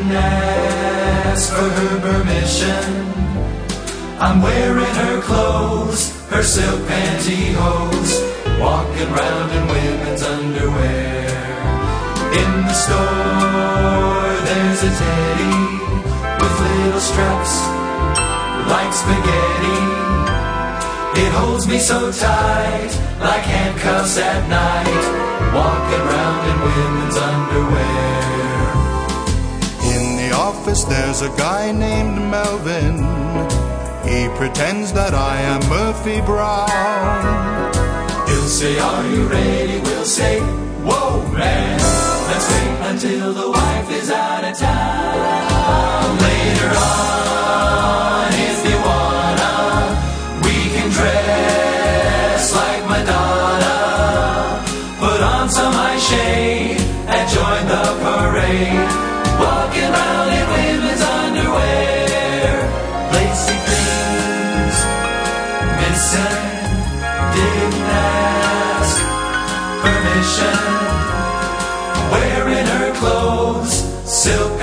didn't ask for her permission. I'm wearing her clothes, her silk pantyhose, walking round in women's underwear. In the store there's a teddy with little straps like spaghetti. It holds me so tight, like handcuffs at night, walking round in women's underwear. In the office there's a guy named Melvin. He pretends that I am Murphy Brown. He'll say, are you ready? We'll say, whoa man, let's wait until the wife is out of town. Later on, if you wanna, we can dress like Madonna, put on some high shade and join the parade, walking around in women's underwear. Lacy things missing, didn't ask permission, wearing her clothes, silk